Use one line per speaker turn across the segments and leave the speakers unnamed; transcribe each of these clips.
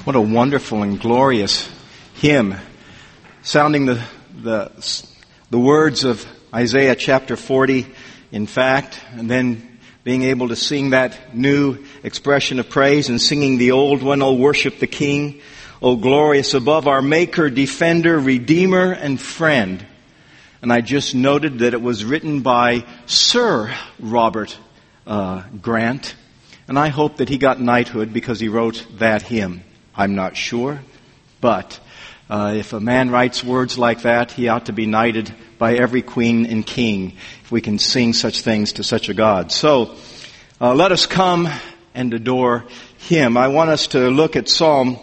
What a wonderful and glorious hymn, sounding the words of Isaiah chapter 40, in fact, and then being able to sing that new expression of praise and singing the old one, "O worship the King, O glorious above, our Maker, Defender, Redeemer, and Friend." And I just noted that it was written by Sir Robert Grant, and I hope that he got knighthood because he wrote that hymn. I'm not sure, but if a man writes words like that, he ought to be knighted by every queen and king if we can sing such things to such a God. So let us come and adore Him. I want us to look at Psalm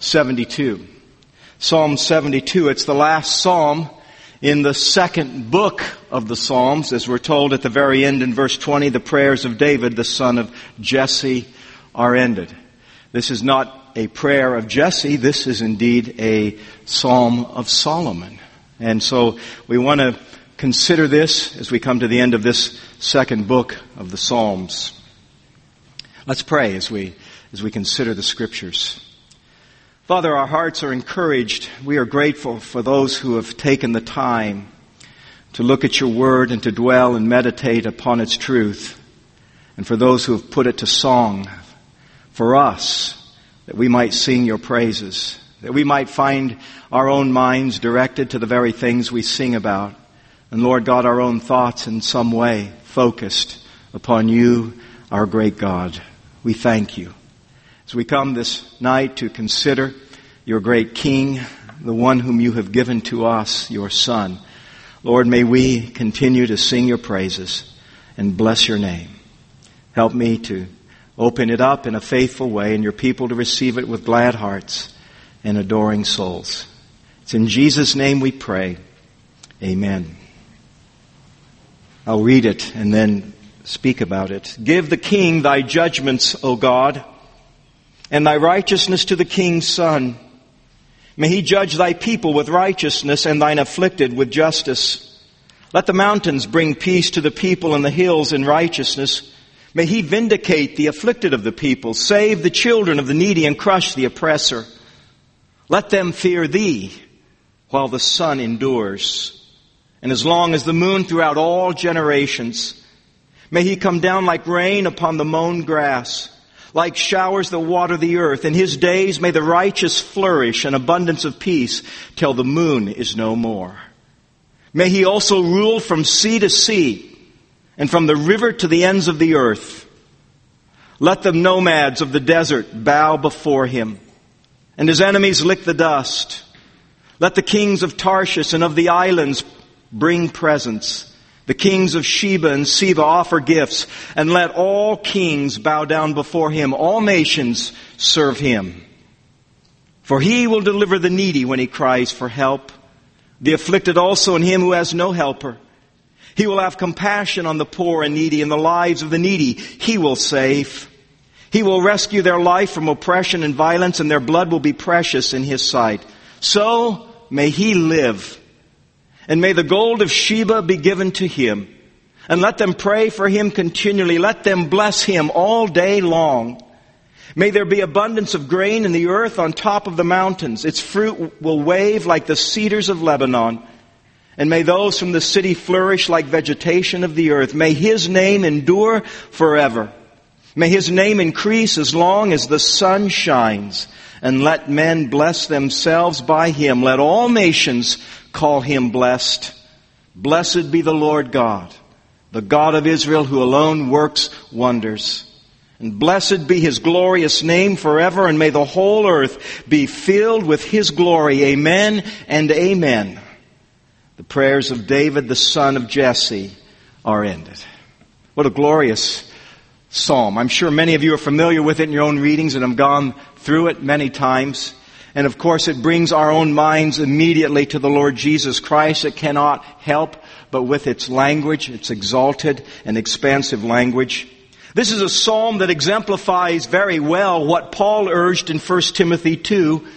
72. Psalm 72, it's the last psalm in the second book of the Psalms. As we're told at the very end in verse 20, the prayers of David, the son of Jesse, are ended. This is not a prayer of Jesse. This is indeed a Psalm of Solomon. And so we want to consider this as we come to the end of this second book of the Psalms. Let's pray as we consider the Scriptures. Father, our hearts are encouraged. We are grateful for those who have taken the time to look at your Word and to dwell and meditate upon its truth. And for those who have put it to song for us, that we might sing your praises, that we might find our own minds directed to the very things we sing about. And Lord God, our own thoughts in some way focused upon you, our great God. We thank you. As we come this night to consider your great King, the one whom you have given to us, your Son, Lord, may we continue to sing your praises and bless your name. Help me to open it up in a faithful way and your people to receive it with glad hearts and adoring souls. It's in Jesus' name we pray. Amen. I'll read it and then speak about it. Give the king thy judgments, O God, and thy righteousness to the king's son. May he judge thy people with righteousness and thine afflicted with justice. Let the mountains bring peace to the people and the hills in righteousness. May he vindicate the afflicted of the people, save the children of the needy, and crush the oppressor. Let them fear thee while the sun endures, and as long as the moon throughout all generations. May he come down like rain upon the mown grass, like showers that water the earth. In his days may the righteous flourish, and abundance of peace till the moon is no more. May he also rule from sea to sea, and from the river to the ends of the earth. Let the nomads of the desert bow before him, and his enemies lick the dust. Let the kings of Tarshish and of the islands bring presents. The kings of Sheba and Seba offer gifts, and let all kings bow down before him. All nations serve him. For he will deliver the needy when he cries for help, the afflicted also, and him who has no helper. He will have compassion on the poor and needy, and the lives of the needy he will save. He will rescue their life from oppression and violence, and their blood will be precious in his sight. So may he live. And may the gold of Sheba be given to him. And let them pray for him continually. Let them bless him all day long. May there be abundance of grain in the earth on top of the mountains. Its fruit will wave like the cedars of Lebanon. And may those from the city flourish like vegetation of the earth. May his name endure forever. May his name increase as long as the sun shines. And let men bless themselves by him. Let all nations call him blessed. Blessed be the Lord God, the God of Israel, who alone works wonders. And blessed be his glorious name forever. And may the whole earth be filled with his glory. Amen and amen. The prayers of David, the son of Jesse, are ended. What a glorious psalm. I'm sure many of you are familiar with it in your own readings and have gone through it many times. And of course it brings our own minds immediately to the Lord Jesus Christ. It cannot help but with its language, its exalted and expansive language. This is a psalm that exemplifies very well what Paul urged in 1 Timothy 2,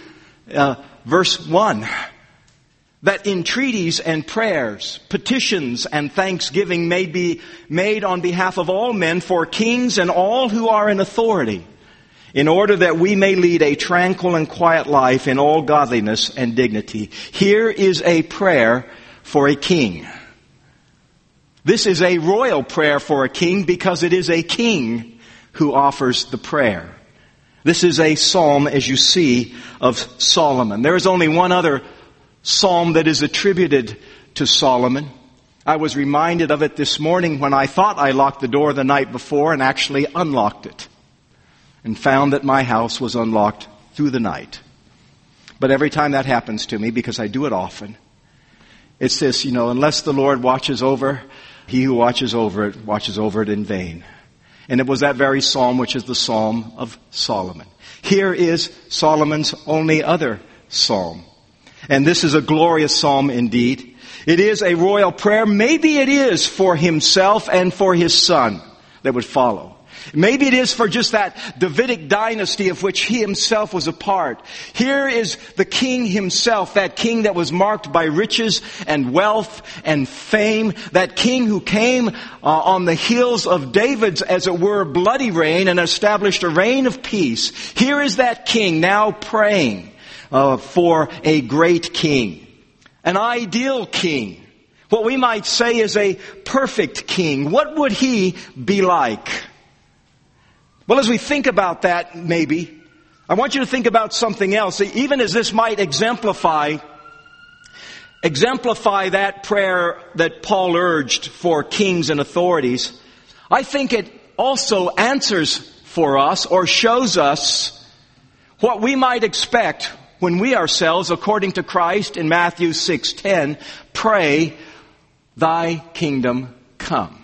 verse 1. That entreaties and prayers, petitions and thanksgiving may be made on behalf of all men, for kings and all who are in authority, in order that we may lead a tranquil and quiet life in all godliness and dignity. Here is a prayer for a king. This is a royal prayer for a king because it is a king who offers the prayer. This is a psalm, as you see, of Solomon. There is only one other psalm that is attributed to Solomon. I was reminded of it this morning when I thought I locked the door the night before and actually unlocked it and found that my house was unlocked through the night. But every time that happens to me, because I do it often, it's this, unless the Lord watches over, he who watches over it in vain. And it was that very psalm which is the Psalm of Solomon. Here is Solomon's only other psalm. And this is a glorious psalm indeed. It is a royal prayer. Maybe it is for himself and for his son that would follow. Maybe it is for just that Davidic dynasty of which he himself was a part. Here is the king himself, that king that was marked by riches and wealth and fame, that king who came on the heels of David's, as it were, bloody reign and established a reign of peace. Here is that king now praying for a great king, an ideal king. What we might say is a perfect king. What would he be like? Well, as we think about that, maybe, I want you to think about something else. Even as this might exemplify that prayer that Paul urged for kings and authorities, I think it also answers for us or shows us what we might expect when we ourselves, according to Christ in Matthew 6:10, pray, "Thy kingdom come."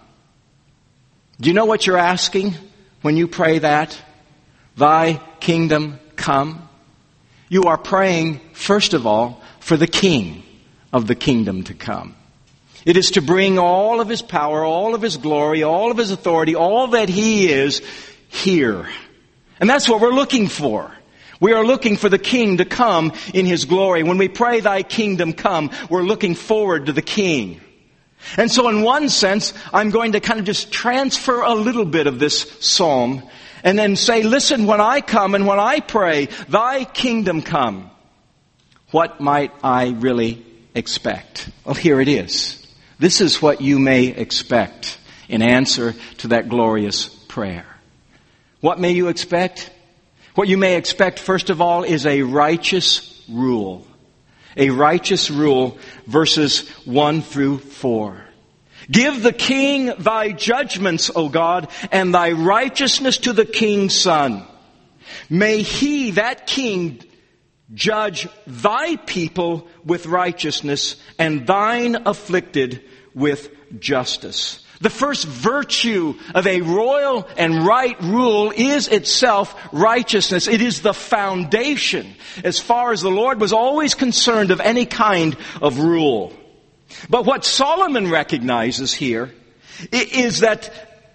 Do you know what you're asking when you pray that? "Thy kingdom come"? You are praying, first of all, for the king of the kingdom to come. It is to bring all of his power, all of his glory, all of his authority, all that he is here. And that's what we're looking for. We are looking for the king to come in his glory. When we pray, "Thy kingdom come," we're looking forward to the king. And so in one sense, I'm going to kind of just transfer a little bit of this psalm and then say, listen, when I come and when I pray, "Thy kingdom come," what might I really expect? Well, here it is. This is what you may expect in answer to that glorious prayer. What may you expect? What you may expect, first of all, is a righteous rule. A righteous rule, verses 1 through 4. "Give the king thy judgments, O God, and thy righteousness to the king's son. May he, that king, judge thy people with righteousness and thine afflicted with justice." The first virtue of a royal and right rule is itself righteousness. It is the foundation, as far as the Lord was always concerned, of any kind of rule. But what Solomon recognizes here is that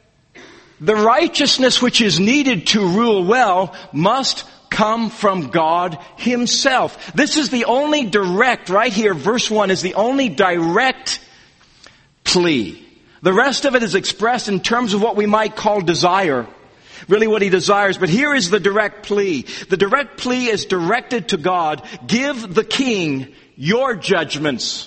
the righteousness which is needed to rule well must come from God himself. This is the only direct, right here, verse 1 is the only direct plea. The rest of it is expressed in terms of what we might call desire. Really what he desires. But here is the direct plea. The direct plea is directed to God. Give the king your judgments.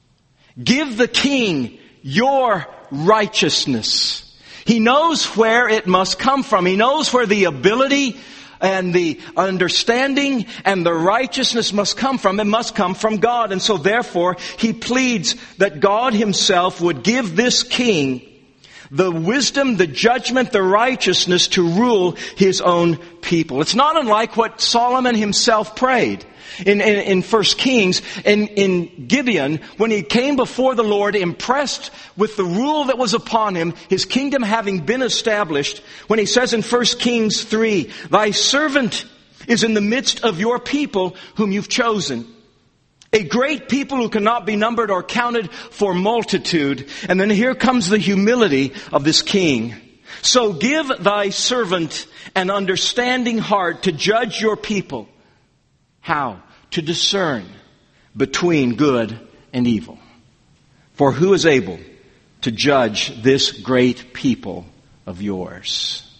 Give the king your righteousness. He knows where it must come from. He knows where the ability and the understanding and the righteousness must come from. It must come from God. And so therefore, he pleads that God himself would give this king the wisdom, the judgment, the righteousness to rule his own people. It's not unlike what Solomon himself prayed in 1 Kings, in Gibeon, when he came before the Lord, impressed with the rule that was upon him, his kingdom having been established, when he says in 1 Kings 3, "Thy servant is in the midst of your people whom you've chosen. A great people who cannot be numbered or counted for multitude." And then here comes the humility of this king. "So give thy servant an understanding heart to judge your people." How? To discern between good and evil. "For who is able to judge this great people of yours?"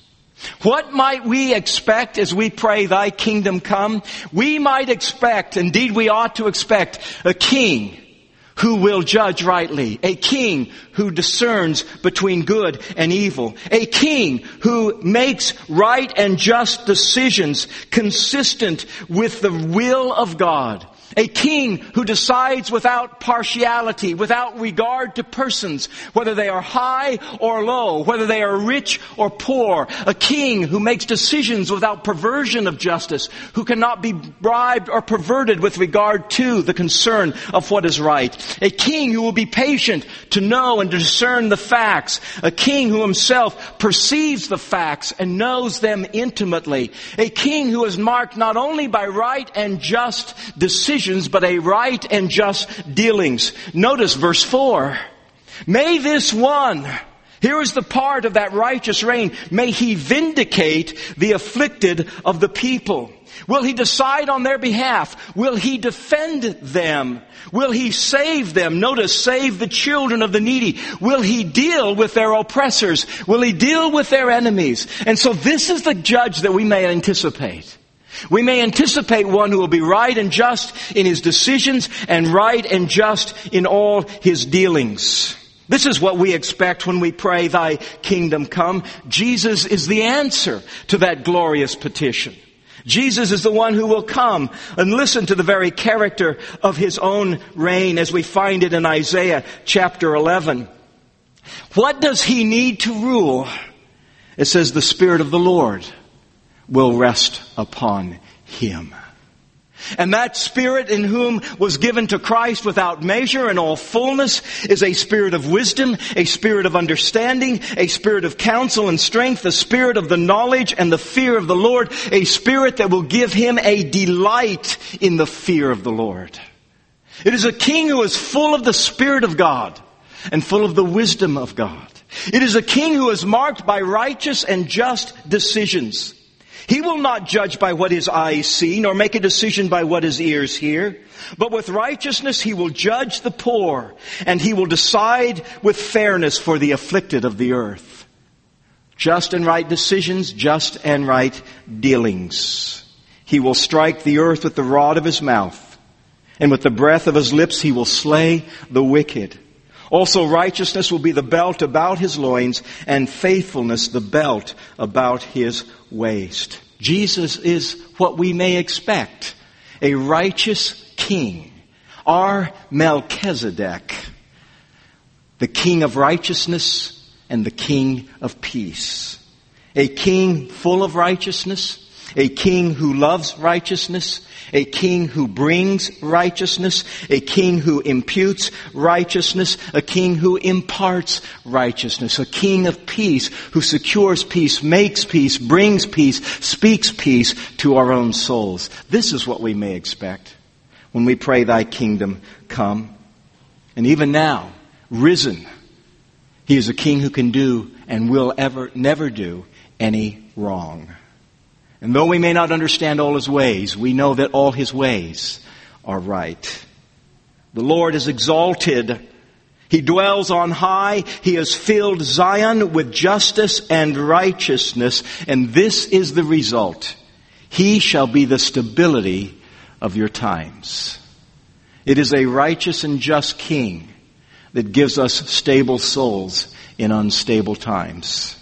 What might we expect as we pray, Thy kingdom come? We might expect, indeed we ought to expect, a king who will judge rightly, a king who discerns between good and evil, a king who makes right and just decisions consistent with the will of God, a king who decides without partiality, without regard to persons, whether they are high or low, whether they are rich or poor, a king who makes decisions without perversion of justice, who cannot be bribed or perverted with regard to the concern of what is right, a king who will be patient to know and to discern the facts, a king who himself perceives the facts and knows them intimately, a king who is marked not only by right and just decisions, but a right and just dealings. Notice verse 4. May this one, here is the part of that righteous reign, may he vindicate the afflicted of the people. Will he decide on their behalf? Will he defend them? Will he save them? Notice, save the children of the needy. Will he deal with their oppressors? Will he deal with their enemies? And so this is the judge that we may anticipate. We may anticipate one who will be right and just in his decisions and right and just in all his dealings. This is what we expect when we pray, Thy kingdom come. Jesus is the answer to that glorious petition. Jesus is the one who will come and listen to the very character of his own reign as we find it in Isaiah chapter 11. What does he need to rule? It says the Spirit of the Lord will rest upon him. And that Spirit in whom was given to Christ without measure and all fullness is a spirit of wisdom, a spirit of understanding, a spirit of counsel and strength, a spirit of the knowledge and the fear of the Lord, a spirit that will give him a delight in the fear of the Lord. It is a king who is full of the Spirit of God and full of the wisdom of God. It is a king who is marked by righteous and just decisions. He will not judge by what his eyes see, nor make a decision by what his ears hear. But with righteousness he will judge the poor, and he will decide with fairness for the afflicted of the earth. Just and right decisions, just and right dealings. He will strike the earth with the rod of his mouth, and with the breath of his lips he will slay the wicked. Also righteousness will be the belt about his loins, and faithfulness the belt about his waist. Jesus is what we may expect. A righteous king. Our Melchizedek. The king of righteousness and the king of peace. A king full of righteousness. A king who loves righteousness, a king who brings righteousness, a king who imputes righteousness, a king who imparts righteousness, a king of peace who secures peace, makes peace, brings peace, speaks peace to our own souls. This is what we may expect when we pray, Thy kingdom come. And even now, risen, he is a king who can do and will never do any wrong. And though we may not understand all his ways, we know that all his ways are right. The Lord is exalted. He dwells on high. He has filled Zion with justice and righteousness. And this is the result. He shall be the stability of your times. It is a righteous and just king that gives us stable souls in unstable times.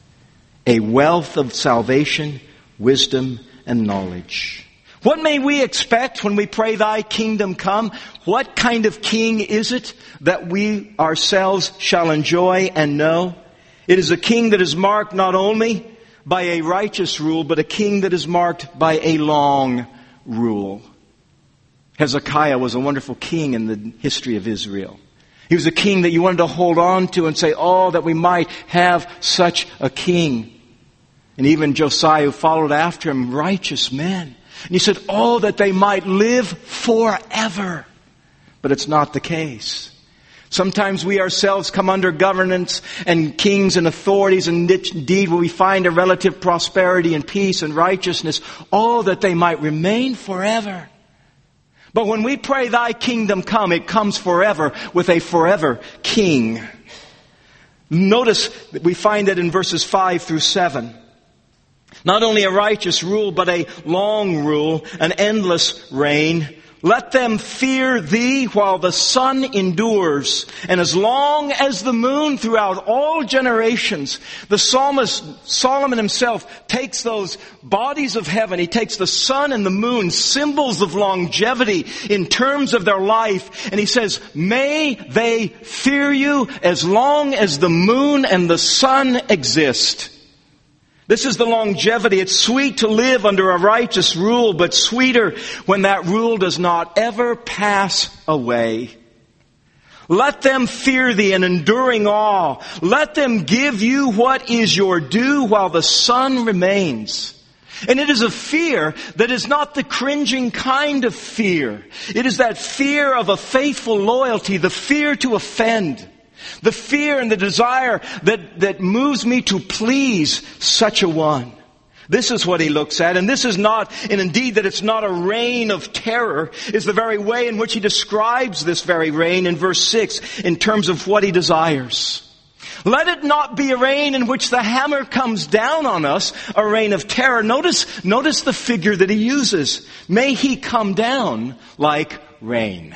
A wealth of salvation, wisdom, and knowledge. What may we expect when we pray, Thy kingdom come? What kind of king is it that we ourselves shall enjoy and know? It is a king that is marked not only by a righteous rule, but a king that is marked by a long rule. Hezekiah was a wonderful king in the history of Israel. He was a king that you wanted to hold on to and say, oh, that we might have such a king. And even Josiah, who followed after him, righteous men. And he said, oh, that they might live forever. But it's not the case. Sometimes we ourselves come under governance and kings and authorities, and indeed we find a relative prosperity and peace and righteousness, all that they might remain forever. But when we pray, Thy kingdom come, it comes forever with a forever king. Notice that we find that in verses 5 through 7. Not only a righteous rule, but a long rule, an endless reign. Let them fear thee while the sun endures, and as long as the moon throughout all generations. The psalmist, Solomon himself, takes those bodies of heaven, he takes the sun and the moon, symbols of longevity in terms of their life, and he says, may they fear you as long as the moon and the sun exist. This is the longevity. It's sweet to live under a righteous rule, but sweeter when that rule does not ever pass away. Let them fear thee in enduring awe. Let them give you what is your due while the sun remains. And it is a fear that is not the cringing kind of fear. It is that fear of a faithful loyalty, the fear to offend. The fear and the desire that moves me to please such a one. This is what he looks at. And this is not, and indeed that it's not a reign of terror, is the very way in which he describes this very reign in verse 6 in terms of what he desires. Let it not be a reign in which the hammer comes down on us, a reign of terror. Notice the figure that he uses. May he come down like rain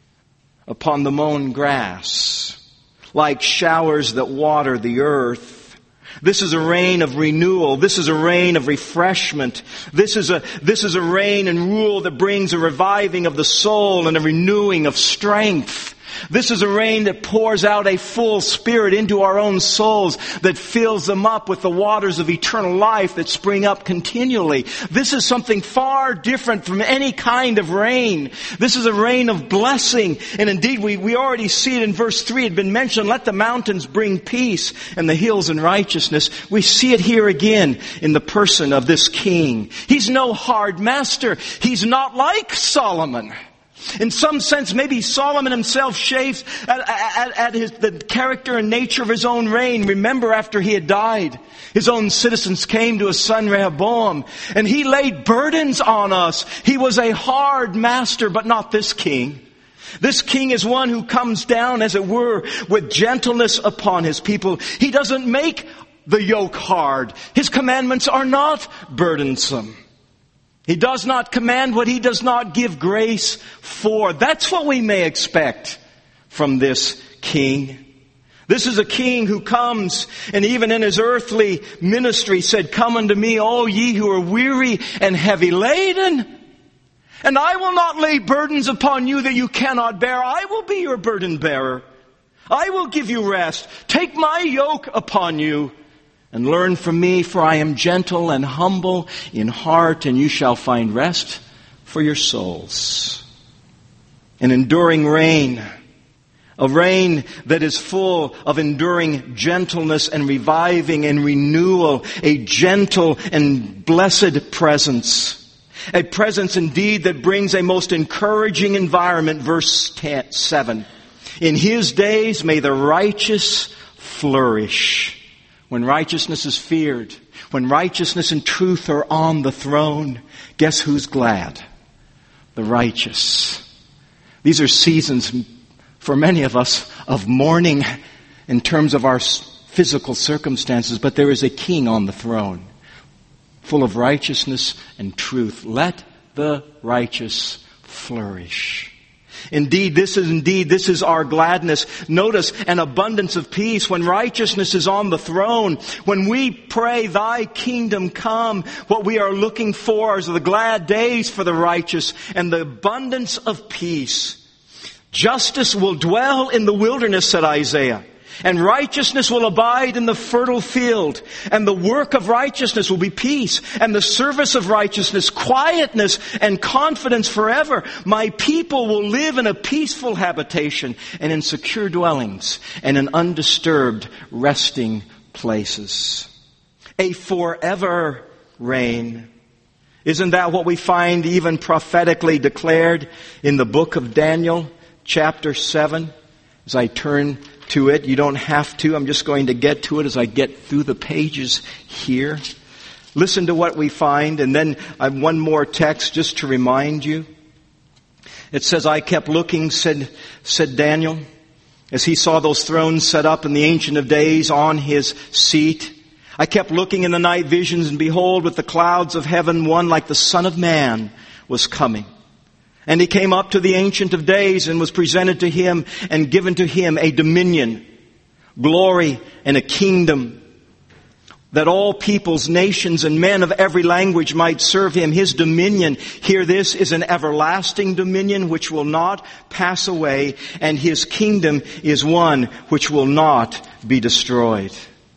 upon the mown grass, like showers that water the earth. This is a reign of renewal. This is a reign of refreshment. This is a reign and rule that brings a reviving of the soul and a renewing of strength. This is a rain that pours out a full spirit into our own souls, that fills them up with the waters of eternal life that spring up continually. This is something far different from any kind of rain. This is a rain of blessing. And indeed, we already see it in verse 3. It had been mentioned, let the mountains bring peace and the hills in righteousness. We see it here again in the person of this king. He's no hard master. He's not like Solomon. In some sense, maybe Solomon himself chafes at the character and nature of his own reign. Remember, after he had died, his own citizens came to his son Rehoboam, and he laid burdens on us. He was a hard master, but not this king. This king is one who comes down, as it were, with gentleness upon his people. He doesn't make the yoke hard. His commandments are not burdensome. He does not command what he does not give grace for. That's what we may expect from this king. This is a king who comes and even in his earthly ministry said, come unto me, all ye who are weary and heavy laden, and I will not lay burdens upon you that you cannot bear. I will be your burden bearer. I will give you rest. Take my yoke upon you and learn from me, for I am gentle and humble in heart, and you shall find rest for your souls. An enduring reign, a reign that is full of enduring gentleness and reviving and renewal, a gentle and blessed presence. A presence indeed that brings a most encouraging environment, verse 7. In his days may the righteous flourish. When righteousness is feared, when righteousness and truth are on the throne, guess who's glad? The righteous. These are seasons, for many of us, of mourning in terms of our physical circumstances, but there is a king on the throne, full of righteousness and truth. Let the righteous flourish. Indeed, this is our gladness. Notice an abundance of peace when righteousness is on the throne. When we pray, thy kingdom come, what we are looking for is the glad days for the righteous and the abundance of peace. Justice will dwell in the wilderness, said Isaiah, and righteousness will abide in the fertile field. And the work of righteousness will be peace, and the service of righteousness, quietness and confidence forever. My people will live in a peaceful habitation and in secure dwellings and in undisturbed resting places. A forever reign. Isn't that what we find even prophetically declared in the book of Daniel, chapter 7? As I turn to it, you don't have to. I'm just going to get to it as I get through the pages here. Listen to what we find, and then I have one more text just to remind you. It says, I kept looking, said Daniel, as he saw those thrones set up and the Ancient of Days on his seat. I kept looking in the night visions, and behold, with the clouds of heaven, one like the Son of Man was coming. And he came up to the Ancient of Days and was presented to him and given to him a dominion, glory, and a kingdom, that all peoples, nations, and men of every language might serve him. His dominion, hear this, is an everlasting dominion which will not pass away, and his kingdom is one which will not be destroyed.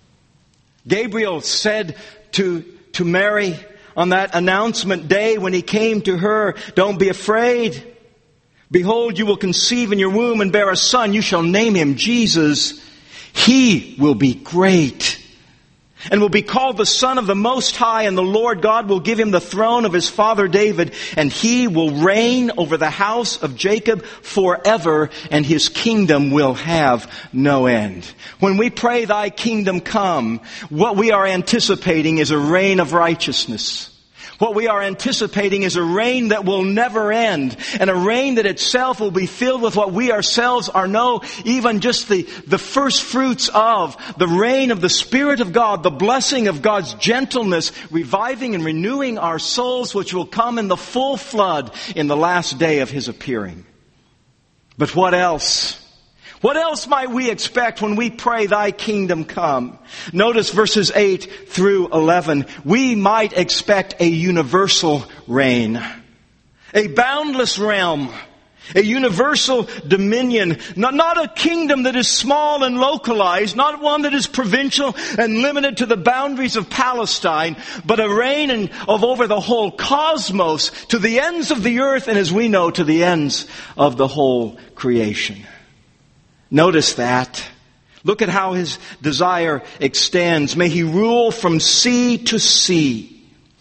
Gabriel said to Mary on that announcement day when he came to her, "Don't be afraid. Behold, you will conceive in your womb and bear a son. You shall name him Jesus. He will be great and will be called the Son of the Most High, and the Lord God will give him the throne of his father David, and he will reign over the house of Jacob forever, and his kingdom will have no end." When we pray, "Thy kingdom come," what we are anticipating is a reign of righteousness. What we are anticipating is a reign that will never end, and a reign that itself will be filled with what we ourselves are even just the first fruits of the reign of the Spirit of God, the blessing of God's gentleness, reviving and renewing our souls, which will come in the full flood in the last day of his appearing. But what else? What else might we expect when we pray, "Thy kingdom come"? Notice verses 8 through 11. We might expect a universal reign, a boundless realm, a universal dominion, not a kingdom that is small and localized, not one that is provincial and limited to the boundaries of Palestine, but a reign of over the whole cosmos, to the ends of the earth, and as we know, to the ends of the whole creation. Notice that. Look at how his desire extends. May he rule from sea to sea.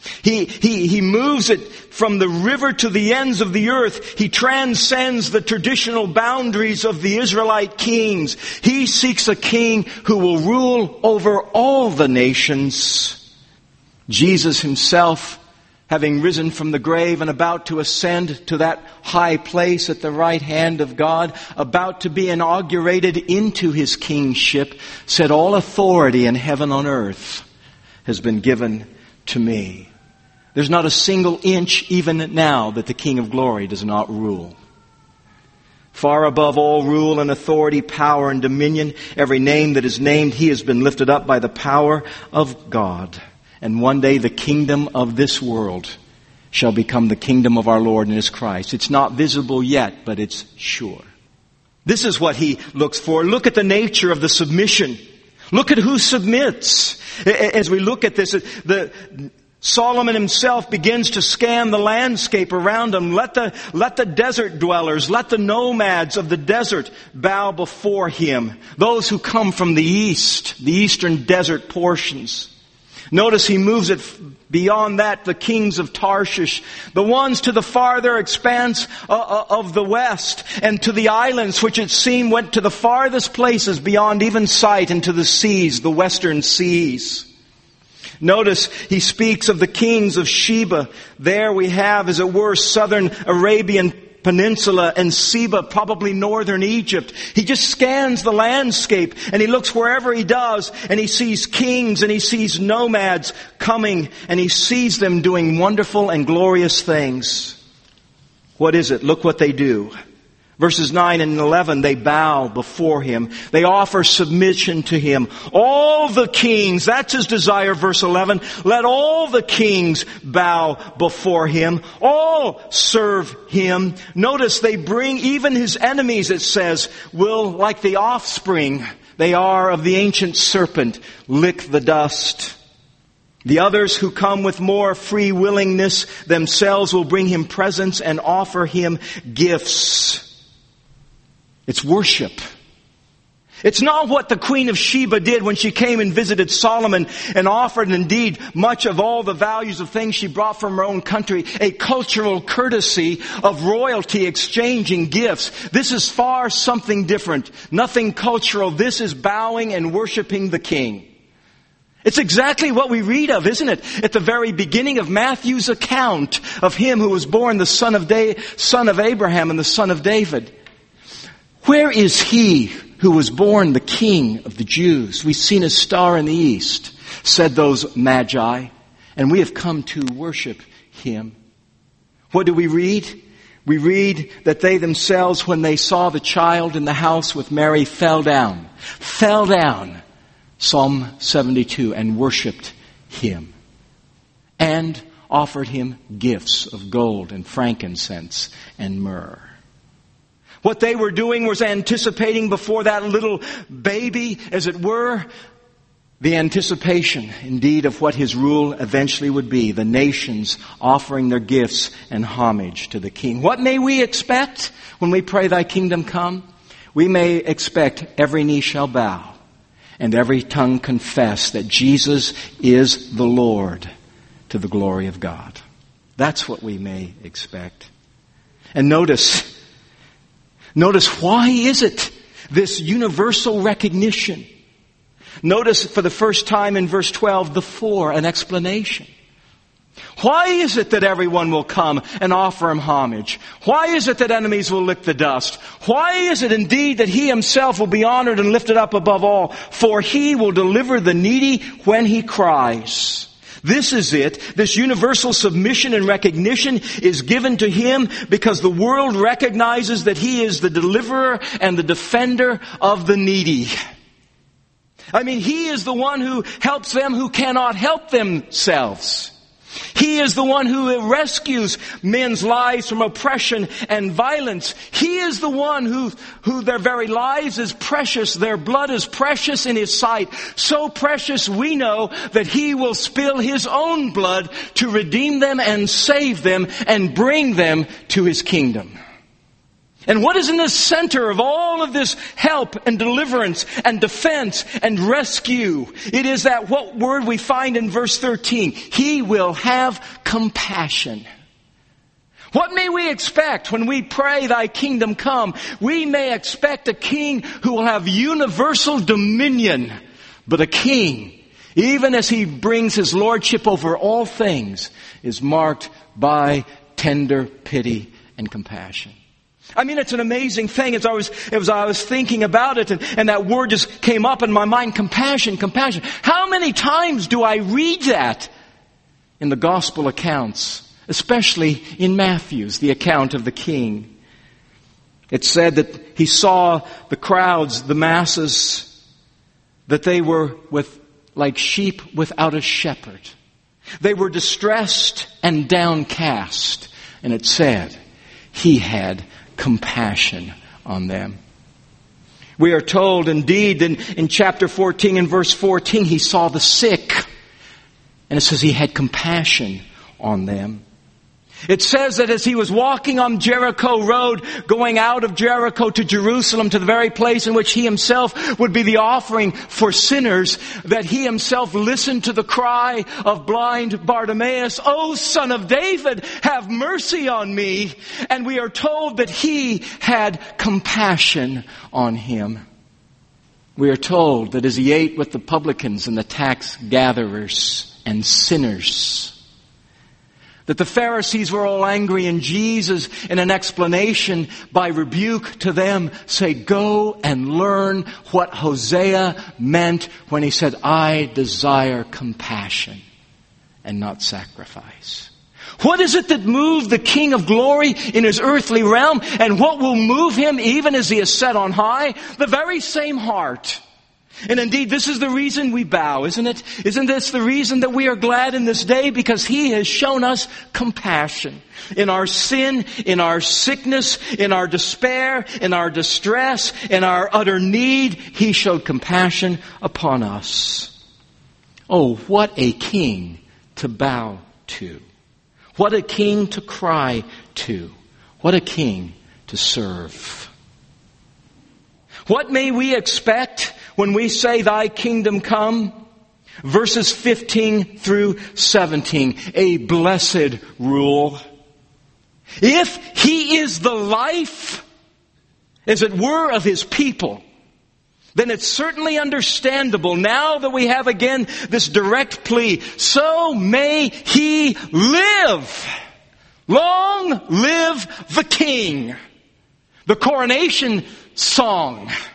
He moves it from the river to the ends of the earth. He transcends the traditional boundaries of the Israelite kings. He seeks a king who will rule over all the nations. Jesus himself, having risen from the grave and about to ascend to that high place at the right hand of God, about to be inaugurated into his kingship, said, "All authority in heaven and on earth has been given to me." There's not a single inch even now that the King of Glory does not rule. Far above all rule and authority, power and dominion, every name that is named, he has been lifted up by the power of God. And one day the kingdom of this world shall become the kingdom of our Lord and his Christ. It's not visible yet, but it's sure. This is what he looks for. Look at the nature of the submission. Look at who submits. As we look at this, Solomon himself begins to scan the landscape around him. Let the desert dwellers, let the nomads of the desert bow before him. Those who come from the east, the eastern desert portions. Notice he moves it beyond that, the kings of Tarshish, the ones to the farther expanse of the west, and to the islands which it seemed went to the farthest places beyond even sight, and to the seas, the western seas. Notice he speaks of the kings of Sheba. There we have, as it were, southern Arabian Peninsula, and Seba, probably northern Egypt. He just scans the landscape, and he looks wherever he does, and he sees kings and he sees nomads coming, and he sees them doing wonderful and glorious things. What is it? Look what they do. Verses 9 and 11, they bow before him. They offer submission to him. All the kings, that's his desire, verse 11. Let all the kings bow before him. All serve him. Notice they bring even his enemies, it says, will, like the offspring they are of the ancient serpent, lick the dust. The others who come with more free willingness themselves will bring him presents and offer him gifts. It's worship. It's not what the Queen of Sheba did when she came and visited Solomon and offered, indeed, much of all the values of things she brought from her own country, a cultural courtesy of royalty exchanging gifts. This is far something different. Nothing cultural. This is bowing and worshiping the King. It's exactly what we read of, isn't it? At the very beginning of Matthew's account of him who was born the son of Abraham and the son of David. Where is he who was born the King of the Jews? We've seen his star in the east. said those magi, and we have come to worship him. What do we read? We read that they themselves, when they saw the child in the house with Mary, fell down, Psalm 72, and worshipped him, and offered him gifts of gold and frankincense and myrrh. What they were doing was anticipating before that little baby, as it were, the anticipation, indeed, of what his rule eventually would be, the nations offering their gifts and homage to the King. What may we expect when we pray, Thy kingdom come? We may expect every knee shall bow and every tongue confess that Jesus is the Lord, to the glory of God. That's what we may expect. And notice why is it this universal recognition? Notice for the first time in verse 12, the for, an explanation. Why is it that everyone will come and offer him homage? Why is it that enemies will lick the dust? Why is it indeed that he himself will be honored and lifted up above all? For he will deliver the needy when he cries. This is it. This universal submission and recognition is given to him because the world recognizes that he is the deliverer and the defender of the needy. I mean, he is the one who helps them who cannot help themselves. He is the one who rescues men's lives from oppression and violence. He is the one who their very lives is precious. Their blood is precious in his sight. So precious we know that he will spill his own blood to redeem them and save them and bring them to his kingdom. And what is in the center of all of this help and deliverance and defense and rescue? It is that what word we find in verse 13. He will have compassion. What may we expect when we pray, Thy kingdom come? We may expect a king who will have universal dominion, but a king, even as he brings his lordship over all things, is marked by tender pity and compassion. I mean, it's an amazing thing. As I was thinking about it, and that word just came up in my mind, compassion. How many times do I read that in the gospel accounts, especially in Matthew's, the account of the king? It said that he saw the crowds, the masses, that they were like sheep without a shepherd. They were distressed and downcast. And it said, he had compassion on them. We are told indeed in chapter 14 and verse 14, he saw the sick. And it says he had compassion on them. It says that as he was walking on Jericho Road, going out of Jericho to Jerusalem, to the very place in which he himself would be the offering for sinners, that he himself listened to the cry of blind Bartimaeus, "O Son of David, have mercy on me." And we are told that he had compassion on him. We are told that as he ate with the publicans and the tax gatherers and sinners, that the Pharisees were all angry, and Jesus, in an explanation by rebuke to them, say, "Go and learn what Hosea meant when he said, I desire compassion and not sacrifice." What is it that moved the King of Glory in his earthly realm? And what will move him even as he is set on high? The very same heart. And indeed, this is the reason we bow, isn't it? Isn't this the reason that we are glad in this day? Because he has shown us compassion. In our sin, in our sickness, in our despair, in our distress, in our utter need, he showed compassion upon us. Oh, what a king to bow to. What a king to cry to. What a king to serve. What may we expect when we say, Thy kingdom come? Verses 15 through 17. A blessed rule. If he is the life, as it were, of his people, then it's certainly understandable now that we have again this direct plea. So may he live. Long live the King. The coronation song.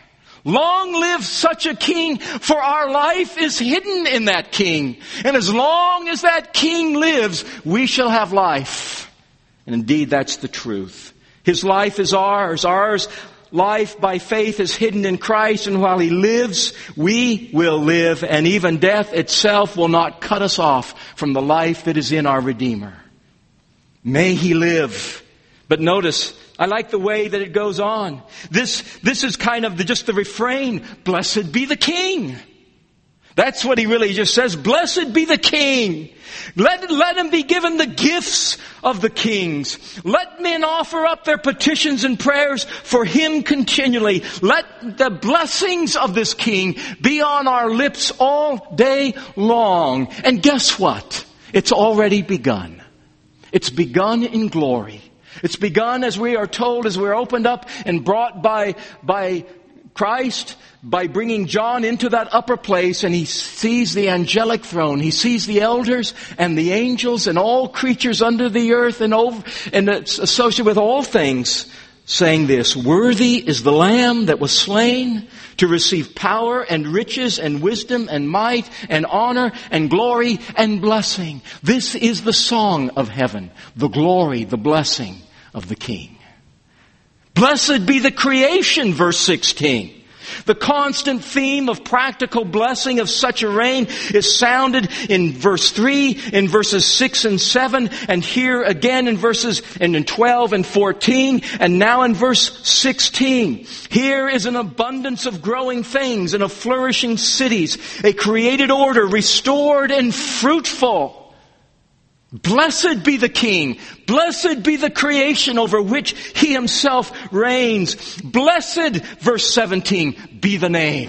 Long live such a king, for our life is hidden in that king. And as long as that king lives, we shall have life. And indeed, that's the truth. His life is ours. Ours life by faith is hidden in Christ. And while He lives, we will live. And even death itself will not cut us off from the life that is in our Redeemer. May He live. But notice, I like the way that it goes on. This is kind of just the refrain. Blessed be the King. That's what he really just says. Blessed be the King. Let him be given the gifts of the kings. Let men offer up their petitions and prayers for him continually. Let the blessings of this King be on our lips all day long. And guess what? It's already begun. It's begun in glory. It's begun, as we are told, as we're opened up and brought by Christ, by bringing John into that upper place, and he sees the angelic throne. He sees the elders and the angels and all creatures under the earth and it's associated with all things, saying this: worthy is the Lamb that was slain to receive power and riches and wisdom and might and honor and glory and blessing. This is the song of heaven, the glory, the blessing of the King. Blessed be the creation, verse 16. The constant theme of practical blessing of such a reign is sounded in verse 3, in verses 6 and 7, and here again in verses in 12 and 14, and now in verse 16. Here is an abundance of growing things and of flourishing cities, a created order restored and fruitful. Blessed be the King. Blessed be the creation over which He Himself reigns. Blessed, verse 17, be the name.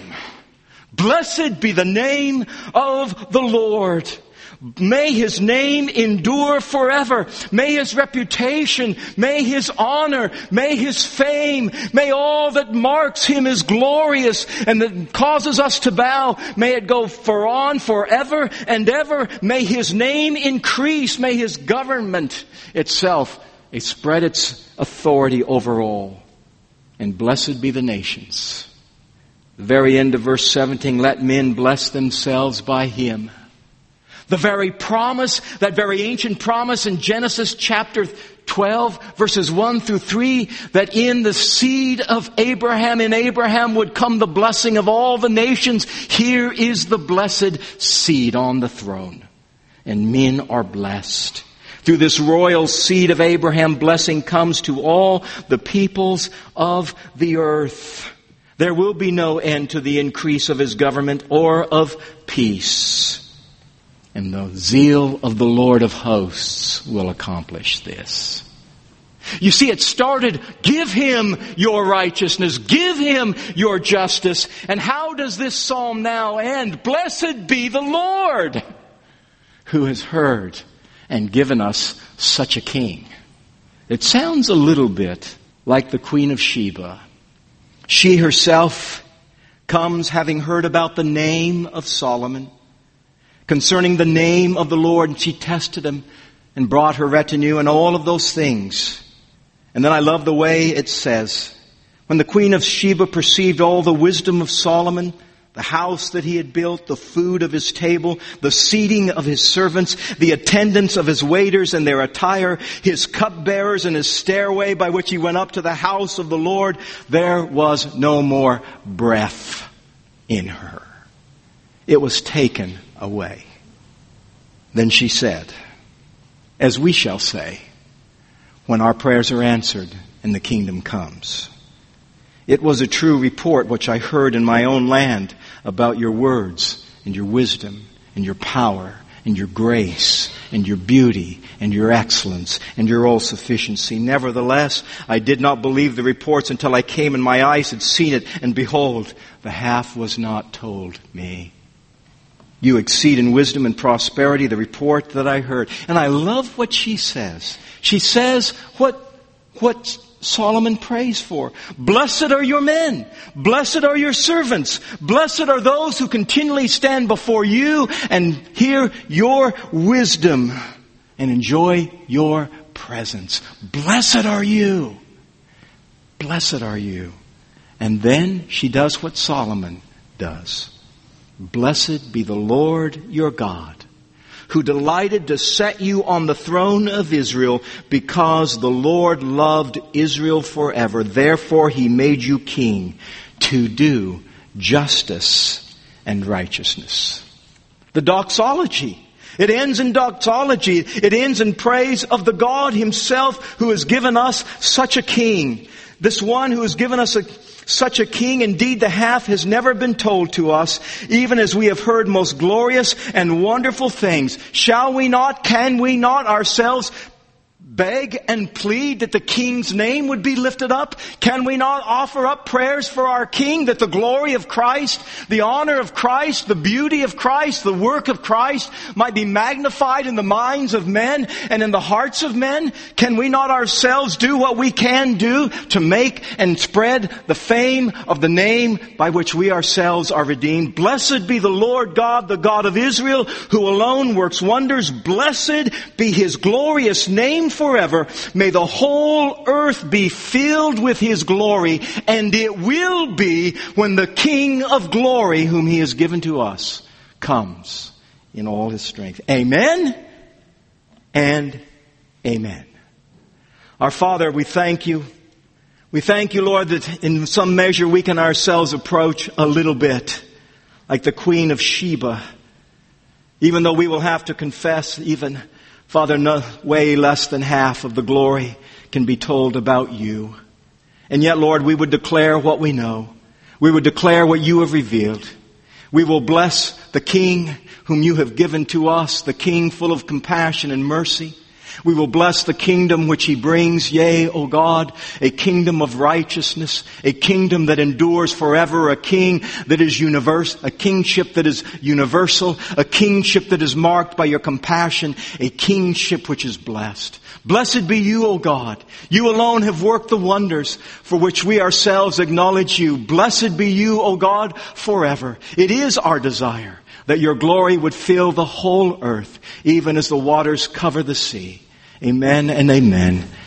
Blessed be the name of the Lord. May His name endure forever. May His reputation, may His honor, may His fame, may all that marks Him as glorious and that causes us to bow, may it go on forever and ever. May His name increase. May His government itself spread its authority over all. And blessed be the nations. The very end of verse 17, let men bless themselves by Him. The very promise, that very ancient promise in Genesis chapter 12, verses 1 through 3, that in the seed of Abraham, in Abraham would come the blessing of all the nations. Here is the blessed seed on the throne. And men are blessed. Through this royal seed of Abraham, blessing comes to all the peoples of the earth. There will be no end to the increase of His government or of peace. And the zeal of the Lord of hosts will accomplish this. You see, it started, give Him your righteousness, give Him your justice. And how does this psalm now end? Blessed be the Lord, who has heard and given us such a King. It sounds a little bit like the Queen of Sheba. She herself comes having heard about the name of Solomon, concerning the name of the Lord, and she tested him and brought her retinue and all of those things. And then I love the way it says, when the Queen of Sheba perceived all the wisdom of Solomon, the house that he had built, the food of his table, the seating of his servants, the attendance of his waiters and their attire, his cupbearers and his stairway by which he went up to the house of the Lord, there was no more breath in her. It was taken away. Then she said, as we shall say, when our prayers are answered and the kingdom comes. It was a true report which I heard in my own land about your words and your wisdom and your power and your grace and your beauty and your excellence and your all-sufficiency. Nevertheless, I did not believe the reports until I came and my eyes had seen it, and behold, the half was not told me. You exceed in wisdom and prosperity the report that I heard. And I love what she says. She says what Solomon prays for. Blessed are your men. Blessed are your servants. Blessed are those who continually stand before you and hear your wisdom and enjoy your presence. Blessed are you. Blessed are you. And then she does what Solomon does. Blessed be the Lord your God, who delighted to set you on the throne of Israel, because the Lord loved Israel forever. Therefore he made you king to do justice and righteousness. The doxology. It ends in doxology. It ends in praise of the God himself who has given us such a king. This one who has given us such a king. Indeed, the half has never been told to us, even as we have heard most glorious and wonderful things. Shall we not, can we not ourselves beg and plead that the King's name would be lifted up? Can we not offer up prayers for our King, that the glory of Christ, the honor of Christ, the beauty of Christ, the work of Christ might be magnified in the minds of men and in the hearts of men? Can we not ourselves do what we can do to make and spread the fame of the name by which we ourselves are redeemed? Blessed be the Lord God, the God of Israel, who alone works wonders. Blessed be his glorious name forever. May the whole earth be filled with his glory, and it will be when the King of glory, whom he has given to us, comes in all his strength. Amen and amen. Our Father, we thank you. We thank you, Lord, that in some measure we can ourselves approach a little bit like the Queen of Sheba, even though we will have to confess even, Father, no way less than half of the glory can be told about you. And yet, Lord, we would declare what we know. We would declare what you have revealed. We will bless the King whom you have given to us, the King full of compassion and mercy. We will bless the kingdom which he brings, yea, O God, a kingdom of righteousness, a kingdom that endures forever, a king that is universal, a kingship that is universal, a kingship that is marked by your compassion, a kingship which is blessed. Blessed be you, O God. You alone have worked the wonders for which we ourselves acknowledge you. Blessed be you, O God, forever. It is our desire that your glory would fill the whole earth, even as the waters cover the sea. Amen and amen.